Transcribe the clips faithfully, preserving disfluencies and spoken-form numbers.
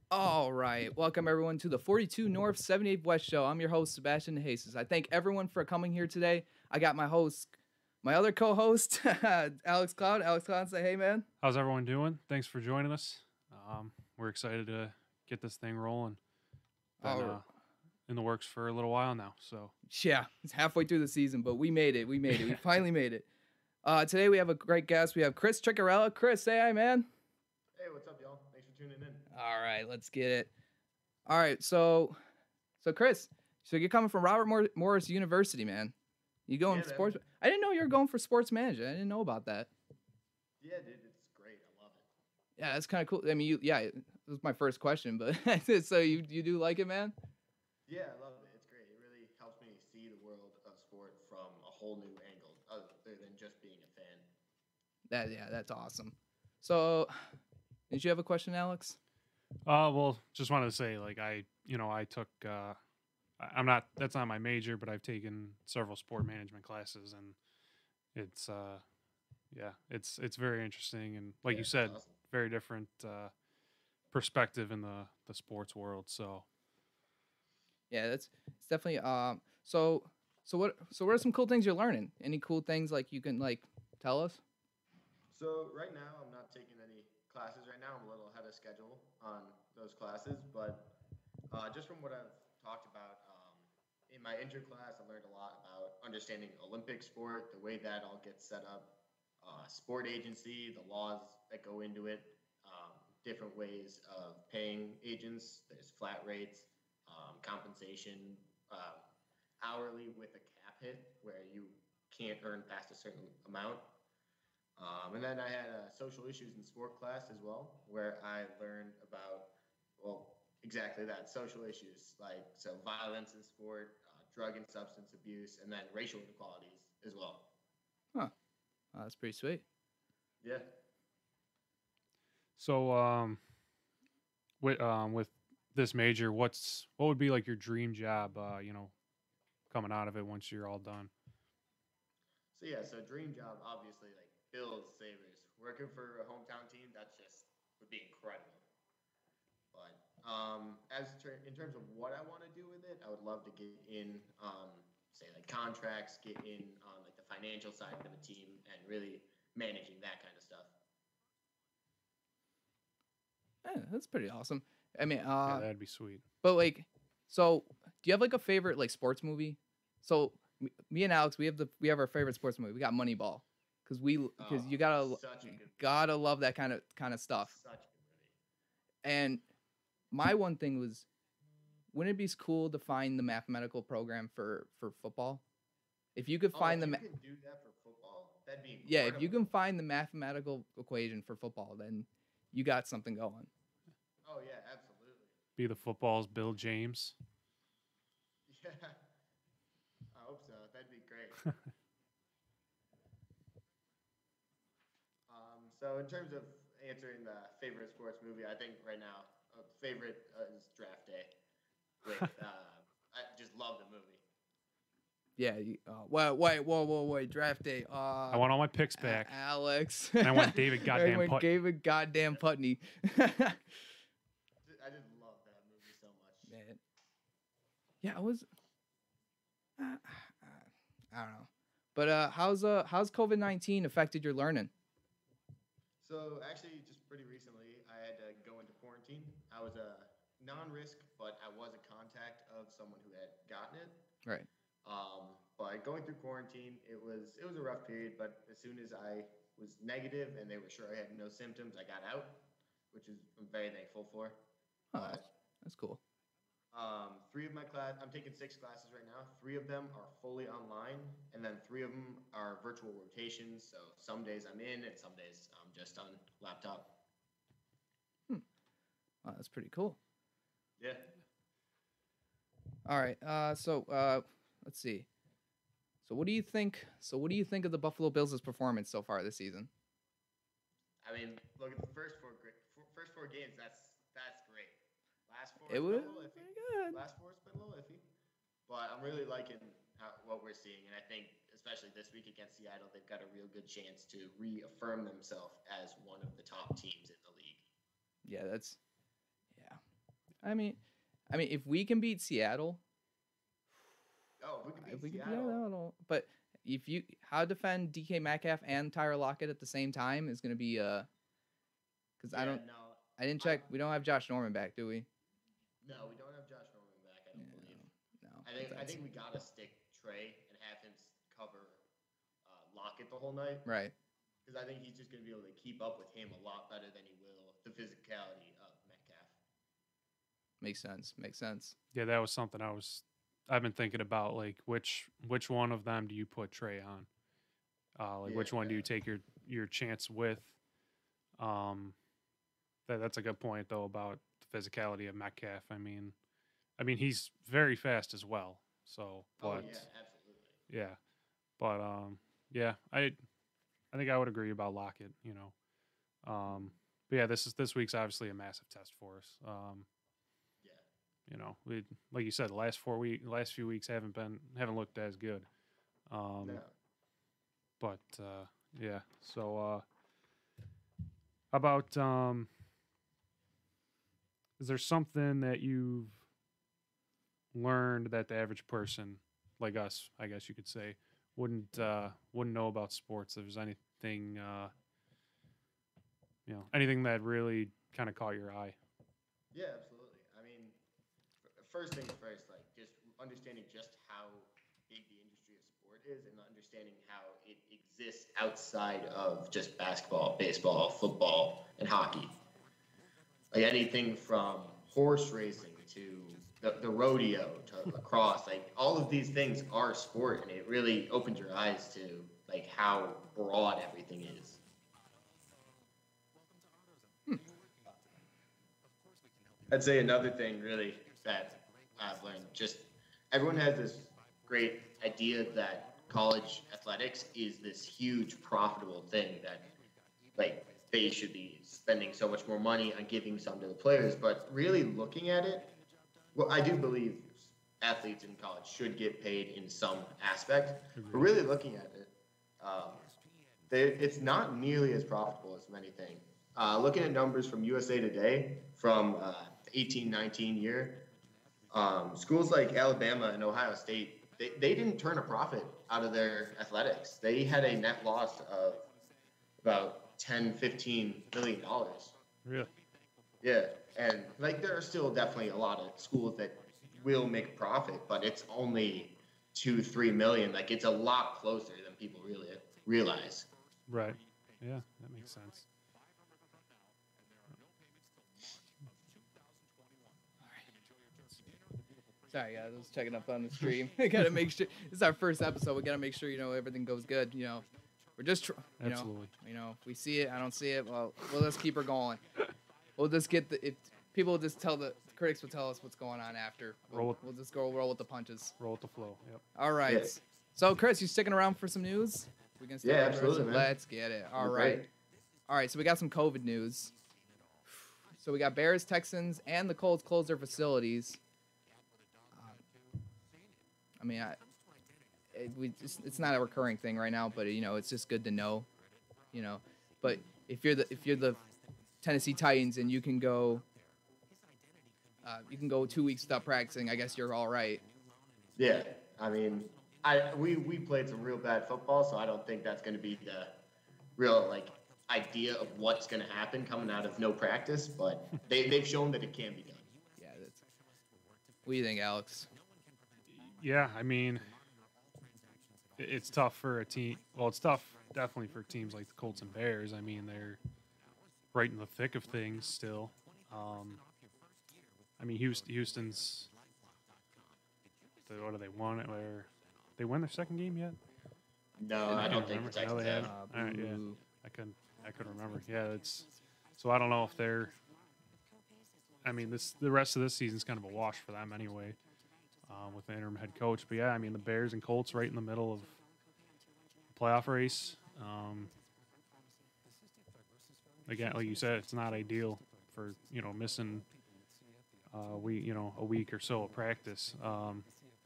All right. Welcome everyone to the forty-two North, seventy-eight West show. I'm your host, Sebastian Jesus. I thank everyone for coming here today. I got my host, my other co-host, Alex Cloud. Alex Cloud, say hey, man. How's everyone doing? Thanks for joining us. Um, we're excited to get this thing rolling. Been Oh, uh, in the works for a little while now. So yeah, it's halfway through the season, but we made it. We made it. We finally made it. Uh, today we have a great guest. We have Chris Triccarella. Chris, say hi, man. Hey, what's up, y'all? Thanks for tuning in. All right, let's get it. All right, so, so Chris, so you're coming from Robert Mor- Morris University, man. You going Yeah, man. sports? I didn't know you were going for sports management. I didn't know about that. Yeah, dude, it's great. I love it. Yeah, that's kind of cool. I mean, you, yeah, it was my first question, but so you you do like it, man? Yeah, I love it. It's great. It really helps me see the world of sport from a whole new angle, other than just being a fan. That yeah, that's awesome. So, did you have a question, Alex? uh, well, just wanted to say, like I, you know, I took. Uh, I- I'm not. That's not my major, but I've taken several sport management classes, and it's. Uh, yeah, it's it's very interesting, and like Yeah, you it's said, awesome. very different uh, perspective in the the sports world. So Yeah, that's it's definitely um. So so what so what are some cool things you're learning? Any cool things like you can like tell us? So right now, I'm not taking any classes right now. I'm a little ahead of schedule on those classes, but uh, just from what I've talked about um, in my intro class, I learned a lot about understanding Olympic sport, the way that all gets set up, uh, sport agency, the laws that go into it, um, different ways of paying agents. There's flat rates, um, compensation, uh, hourly with a cap hit where you can't earn past a certain amount. Um, and then I had a social issues in sport class as well, where I learned about, well, exactly that social issues, like so violence in sport, uh, drug and substance abuse, and then racial inequalities as well. Huh. Oh, that's pretty sweet. Yeah. so um, with um with this major, what's what would be like your dream job? Uh, you know, coming out of it once you're all done. So yeah, so dream job, obviously, like Bills, Sabres, working for a hometown team, that's just would be incredible. But um, as ter- in terms of what I want to do with it, I would love to get in on say like contracts, get in on like the financial side of a team, and really managing that kind of stuff. Yeah, that's pretty awesome. I mean, Yeah, uh, that'd be sweet. but like, so do you have like a favorite like sports movie? So me, me and Alex, we have the we have our favorite sports movie. We got Moneyball, because we because Oh, you gotta such a good, gotta love that kind of kind of stuff. such a good movie. And my one thing was, wouldn't it be cool to find the mathematical program for for football? If you could Oh, if find the you ma- can do that for football, that'd be yeah, if you incredible. can find the mathematical equation for football, then you got something going. Oh yeah, absolutely. Be the football's Bill James. Yeah, I hope so. That'd be great. Um, so in terms of answering the favorite sports movie, I think right now uh, favorite uh, is Draft Day. With uh, I just love the movie. Yeah. You, uh, wait, wait, whoa, whoa, wait. Draft day. I Uh, want all my picks A- back, Alex. and I want David I Goddamn went Putney. David goddamn Putney. I just love that movie so much. Man. Yeah, I was. Uh, I don't know. But uh, how's uh how's COVID nineteen affected your learning? So actually, just pretty recently, I had to go into quarantine. I was a non-risk, but I was a contact of someone who had gotten it. Right. Um, but going through quarantine, it was it was a rough period. But as soon as I was negative and they were sure I had no symptoms, I got out, which is I'm very thankful for. Oh, that's, But that's cool. um, three of my class, I'm taking six classes right now. Three of them are fully online, and then three of them are virtual rotations. So some days I'm in, and some days I'm just on laptop. Hmm. Oh, that's pretty cool. Yeah. All right. Uh, so uh, let's see. So what do you think? So what do you think of the Buffalo Bills' performance so far this season? I mean, look at the first four great, first four games. That's that's great. Last four It has been was a little iffy. pretty good. Last four has been a little iffy, but I'm really liking how, what we're seeing, and I think especially this week against Seattle, they've got a real good chance to reaffirm themselves as one of the top teams in the league. Yeah, that's yeah. I mean, I mean, if we can beat Seattle, Oh, if we could beat if we can beat Seattle. Seattle, but if you how to defend D K Metcalf and Tyler Lockett at the same time is going to be uh, because I Yeah, don't, No, I didn't I- check. We don't have Josh Norman back, do we? no, we don't have Josh Norman back. I don't believe. No. I think I that's- think we gotta stick Trey and have him s- cover uh, Lockett the whole night right. because I think he's just gonna be able to keep up with him a lot better than he will the physicality of Metcalf. Makes sense. Makes sense. Yeah, that was something I was I've been thinking about, like which which one of them do you put Trey on? Uh, like which one do you Yeah. take your your chance with? Um, that that's a good point though about the physicality of Metcalf. I mean, I mean he's very fast as well. So, Oh but yeah, absolutely. yeah, but um, yeah, I I think I would agree about Lockett. You know, um, but yeah, this is this week's obviously a massive test for us. Um, Yeah. you know, we like you said, the last four week, last few weeks haven't been haven't looked as good. Um, No. but uh, yeah, so uh, how about um, is there something that you've learned that the average person like us, I guess you could say, wouldn't uh, wouldn't know about sports? If there's anything, uh, you know, anything that really kind of caught your eye. Yeah, absolutely. I mean, f- first things first, like just understanding just how big the industry of sport is and understanding how it exists outside of just basketball, baseball, football, and hockey. Like anything from horse racing to the, the rodeo to lacrosse, like all of these things are sport, and it really opens your eyes to like how broad everything is. I'd say another thing really that I've learned, just everyone has this great idea that college athletics is this huge profitable thing that like they should be spending so much more money on giving some to the players, but really looking at it, well, I do believe athletes in college should get paid in some aspect, but really looking at it, um, they, it's not nearly as profitable as many think. Uh, looking at numbers from U S A Today from uh, the eighteen nineteen year, um, schools like Alabama and Ohio State, they, they didn't turn a profit out of their athletics. They had a net loss of about ten, fifteen million dollars. Really? Yeah, and like there are still definitely a lot of schools that will make a profit, but it's only two, three million. Like it's a lot closer than people really realize. Right. Yeah, that makes sense. Sorry, guys. I was checking up on the stream. We gotta make sure this is our first episode. We gotta make sure you know everything goes good. You know, we're just tr- you Absolutely. know, you know, if we see it, I don't see it. Well, we'll just keep her going. We'll just get the if people will just tell the, the critics will tell us what's going on after. We'll, Roll with- we'll just go roll with the punches. Roll with the flow. Yep. All right. Yeah. So, Chris, you sticking around for some news? We can stick Yeah, around for absolutely, some- man. Let's get it. All I'm right. great. All right. So we got some COVID news. So we got Bears, Texans, and the Colts closed their facilities. Um, I mean, I, it, we it's, it's not a recurring thing right now, but you know, it's just good to know. You know, but if you're the if you're the Tennessee Titans and you can go, uh, you can go two weeks without practicing. I guess you're all right. Yeah, I mean, I we we played some real bad football, so I don't think that's going to be the real like idea of what's going to happen coming out of no practice. But they they've shown that it can be done. Yeah. That's. What do you think, Alex? Yeah, I mean, i- it's tough for a team. Well, it's tough definitely for teams like the Colts and Bears. I mean, they're right in the thick of things still. Um, I mean, Houston, Houston's. The, what do they won? It where they win their second game yet? No, I don't think the remember. No, Texans they have. haven't. Uh, All right, yeah. boo. I couldn't. I couldn't remember. Yeah, it's. So I don't know if they're. I mean, this the rest of this season's kind of a wash for them anyway, um, with the interim head coach. But yeah, I mean the Bears and Colts right in the middle of the playoff race. Um, again, like you said, it's not ideal for you know missing. Uh, we you know a week or so of practice. Um,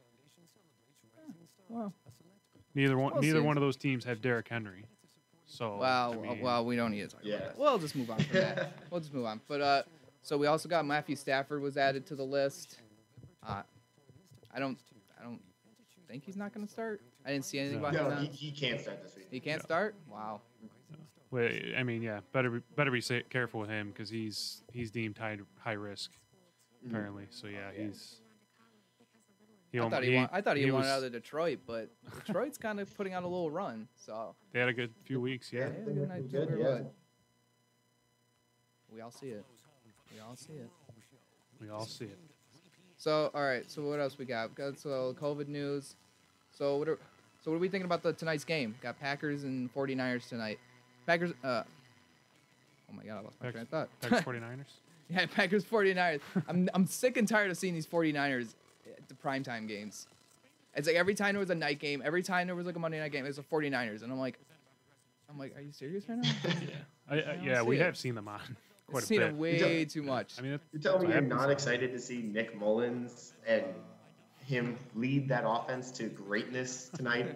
Well, neither one We'll neither see. one of those teams have Derrick Henry. So well, I well, mean, well, we don't need to talk Yeah. about that. We'll just move on from that. We'll just move on. But uh, So we also got Matthew Stafford was added to the list. Uh, I don't, I don't think he's not going to start. I didn't see anything No. about him. No, now. he, he can't start this week. He can't No. start. Wow. Well, I mean, yeah, better be, better be sa- careful with him because he's he's deemed high high risk Mhm. apparently. So yeah, Yeah. he's. He I almo- thought he, wa- I thought he, he wanted was- out of Detroit, but Detroit's kind of putting out a little run. So They had a good few weeks, yeah. yeah, they we're were not good, doing yeah. good. We all see it. We all see it. We all see it. So all right. So what else we got? We got so COVID news. So what are so what are we thinking about the tonight's game? Got Packers and 49ers tonight. Packers. Uh. Oh my God, I lost my Pack- train of thought. Packers 49ers. Yeah, Packers 49ers. I'm I'm sick and tired of seeing these 49ers at the primetime games. It's like every time there was a night game, every time there was like a Monday night game, it was the 49ers. And I'm like, I'm like, are you serious right now? I, I, don't yeah, see we it. have seen them on quite I've a seen bit. it way too much. I mean, it, You're telling me What you're happens? not excited to see Nick Mullins and him lead that offense to greatness tonight?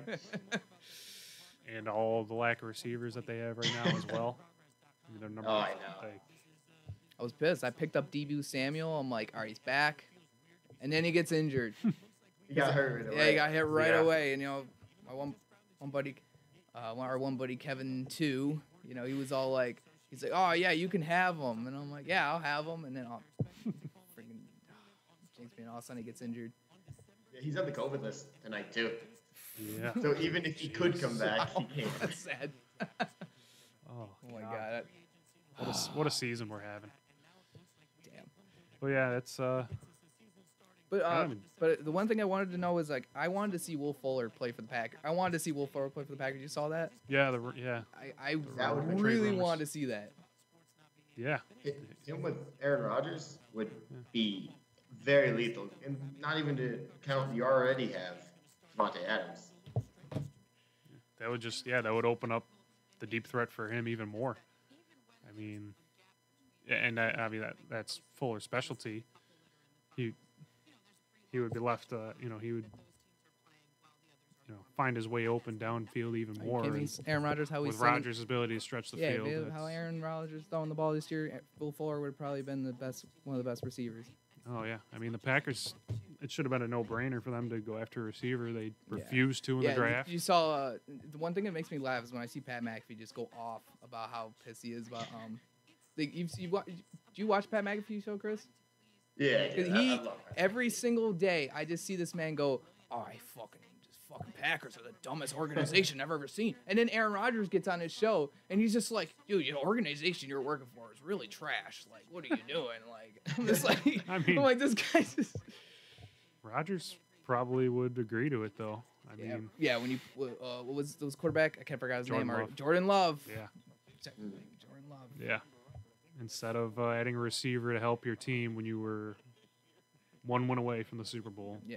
and all the lack of receivers that they have right now as well. I mean, their number, Oh, I know. like, I was pissed. I picked up Debu Samuel. I'm like, all right, he's back. And then he gets injured. He got hurt. Right Yeah, he got hit right Yeah. away. And, you know, my one, one buddy, uh, one- our one buddy, Kevin, too, you know, he was all like, he's like, oh, yeah, you can have him. And I'm like, yeah, I'll have him. And then I'll freaking jinx me. And all of a sudden he gets injured. Yeah, he's on the COVID list tonight too. yeah. So even if he could come back, he can't. That's sad. Oh, Oh, my God. God. What a, s- what a season we're having. Damn. But yeah, it's uh, But uh, I mean- but the one thing I wanted to know is like I wanted to see Will Fuller play for the Packers. I wanted to see Will Fuller play for the Packers. You saw that? yeah, the r- yeah, I, I That would've been trade really rumors. wanted to see that. yeah. Him with Aaron Rodgers would be very lethal, and not even to count you already have Devontae Adams. That would just yeah, that would open up the deep threat for him even more. I mean, yeah, and I, I mean that that's Fuller's specialty. He he would be left. Uh, you know, he would you know find his way open downfield even Are you more. kidding me? and Aaron Rodgers, how he's with throwing- Rodgers' ability to stretch the yeah, field. dude, that's- how Aaron Rodgers throwing the ball this year, Will Fuller would have probably been the best, one of the best receivers. Oh yeah, I mean the Packers. It should have been a no-brainer for them to go after a receiver. They refused to in yeah, the draft. you saw uh, the one thing that makes me laugh is when I see Pat McAfee just go off about how pissed he is about um. The, you've, you wa- do you watch Pat McAfee show, Chris? Yeah, 'Cause yeah, I- he I love that. every single day I just see this man go, oh, I fucking just fucking Packers are the dumbest organization I've ever seen. And then Aaron Rodgers gets on his show and he's just like, dude, your organization you're working for is really trash. Like, what are you doing? Like, I'm just like, I mean- I'm like this guy's just Rodgers probably would agree to it though. I yeah, mean, yeah. When you uh, what was those quarterback? I can't forget his Jordan name. already. Love. Jordan Love. yeah, Jordan Love. yeah. Instead of uh, adding a receiver to help your team when you were one win away from the Super Bowl, Yeah.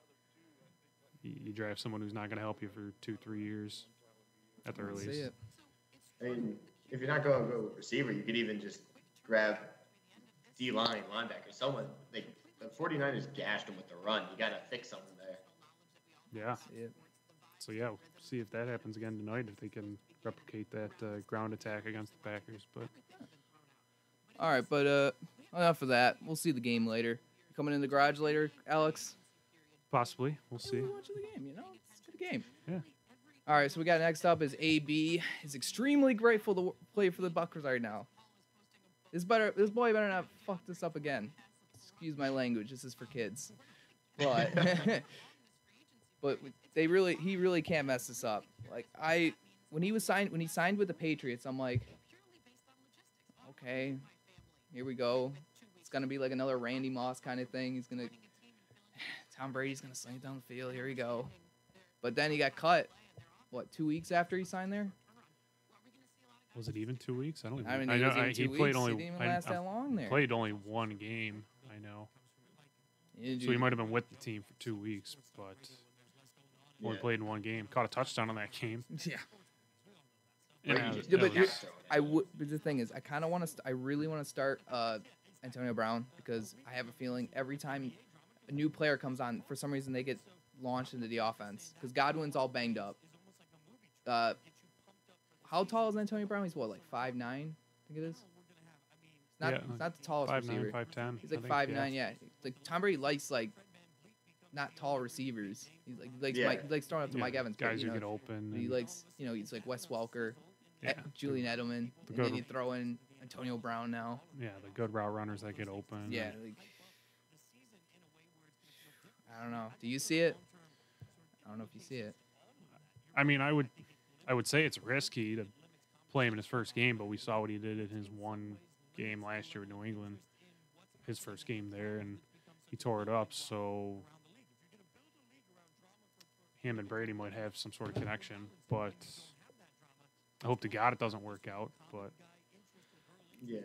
you, you draft someone who's not going to help you for two, three years at the I see earliest. it. I mean, if you're not going to go with receiver, you could even just grab D-line, linebacker, someone. Like, the 49ers gashed him with the run. You got to fix something there. Yeah. See it. So yeah, we'll see if that happens again tonight. If they can replicate that uh, ground attack against the Packers, but All right, but uh, enough of that. We'll see the game later. Coming in the garage later, Alex. possibly we'll see. We'll watch the game. You know, it's a good game. Yeah. All right, so we got next up is A B. He's extremely grateful to w- play for the Buckers right now. This better. This boy better not fuck this up again. Excuse my language. This is for kids. But but they really, he really can't mess this up. Like I, when he was signed, when he signed with the Patriots, I'm like, okay, here we go. It's gonna be like another Randy Moss kind of thing. He's gonna, Tom Brady's gonna sling it down the field. Here we go. But then he got cut. What, two weeks after he signed there? Was it even two weeks? I don't even. I mean, I it know was even I, two he weeks. played only. He didn't even I- last I that long there. Played only one game. I know. Yeah, So he dude. might have been with the team for two weeks, but only Yeah. played in one game. Caught a touchdown on that game. Yeah. And Brady that was- just Yeah, that but you're- was- gashed him. I would. But the thing is, I kind of want to. St- I really want to start uh, Antonio Brown because I have a feeling every time a new player comes on, for some reason they get launched into the offense because Godwin's all banged up. Uh, how tall is Antonio Brown? He's what, like five nine? I think it is. Not, Yeah, not the tallest five receiver. nine, five ten. He's like five nine. Yeah. Like Tom Brady likes like not tall receivers. He's like he likes Yeah. Mike, he likes throwing up to Yeah, Mike Evans. but, guys you who know, get open. He and- likes, you know, he's like Wes Welker, yeah, eh, Julian Edelman, the and then good- you throw in Antonio Brown now. Yeah, the good route runners that get open. Yeah, and- like I don't know. Do you see it? I don't know if you see it. I mean, I would, I would say it's risky to play him in his first game, but we saw what he did in his one game last year with New England, his first game there, and he tore it up. So him and Brady might have some sort of connection, but I hope to God it doesn't work out. But Yeah.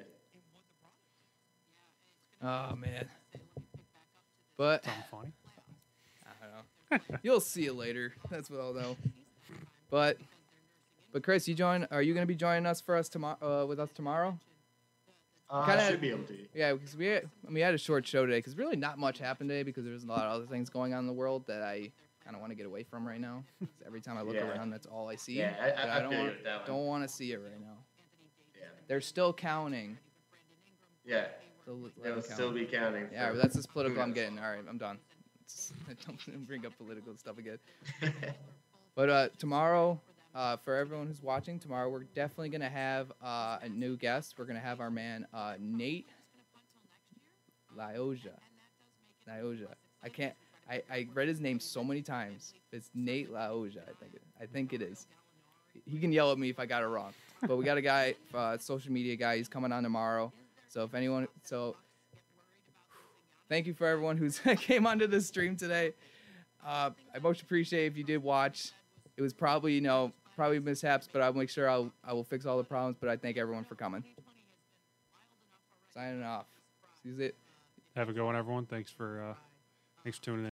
Oh man. But something funny. I don't know. You'll see it later. That's what I'll know. But but Chris, you join? Are you going to be joining us for us tomorrow? Uh, with us tomorrow? Uh, Kinda- I should be able to. Yeah, because we had, we had a short show today. Because really not much happened today because there's a lot of other things going on in the world that I kind of want to get away from right now. 'Cause every time I look Yeah. around, that's all I see. Yeah, I, but I, I, don't feel you want with that one. don't want to see it right now. Yeah. They're still counting. Yeah. They'll let They'll them still count. be counting. Yeah, for- but that's as political I'm knows? getting. All right, I'm done. It's, don't bring up political stuff again. But uh, tomorrow, uh, for everyone who's watching, tomorrow we're definitely gonna have uh, a new guest. We're gonna have our man uh, Nate Lioja. Lioja. I can't. I, I read his name so many times. It's Nate Lioja. I think. It, I think it is. He can yell at me if I got it wrong. But we got a guy, uh, social media guy. He's coming on tomorrow. So if anyone, so thank you for everyone who's came onto the stream today. Uh, I most appreciate if you did watch. It was probably, you know, probably mishaps, but I'll make sure I'll I will fix all the problems. But I thank everyone for coming. Signing off. See it. Have a good one, everyone. Thanks for, uh, thanks for tuning in.